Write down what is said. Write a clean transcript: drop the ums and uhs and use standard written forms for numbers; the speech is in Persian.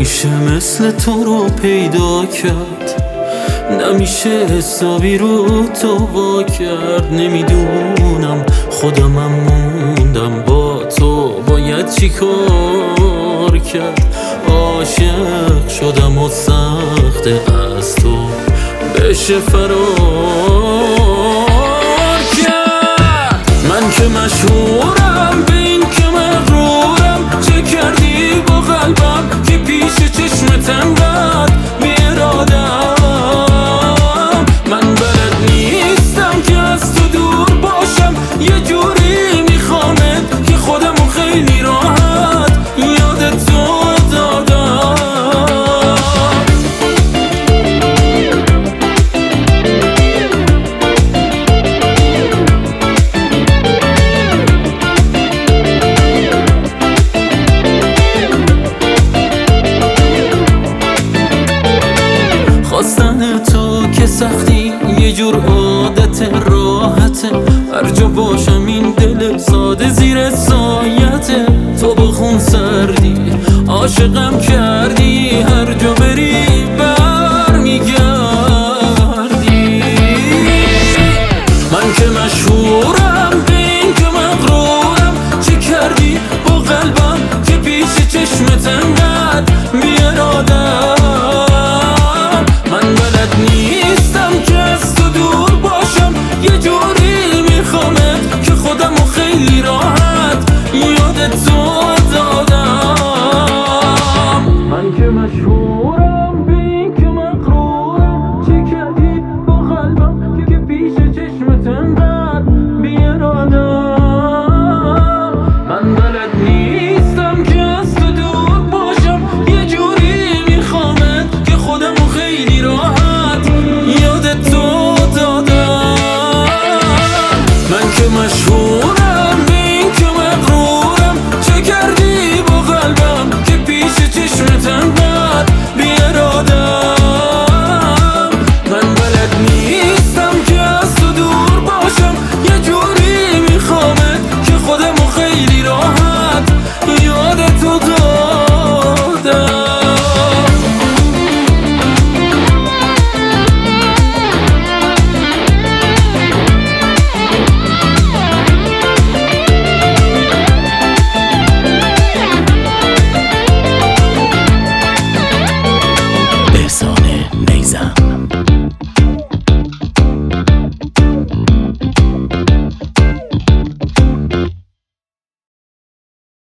نمیشه مثل تو رو پیدا کرد، نمیشه حسابی رو تو وا کرد. نمیدونم خودمم موندم با تو باید چی کار کرد. عاشق شدم و سخته از تو بشه فرار کرد. من که مشهورم به این که مغرورم، چه کردی با قلبم که پیش چشمت انقدر بی‌اراده‌ام. من بلد نیستم که از تو دور باشم، یه جوری میخوامت که خودمو خیلی راحت یادت تو دادم. خواستن تو که سختی یه جور عادت راحته، هر جا باشم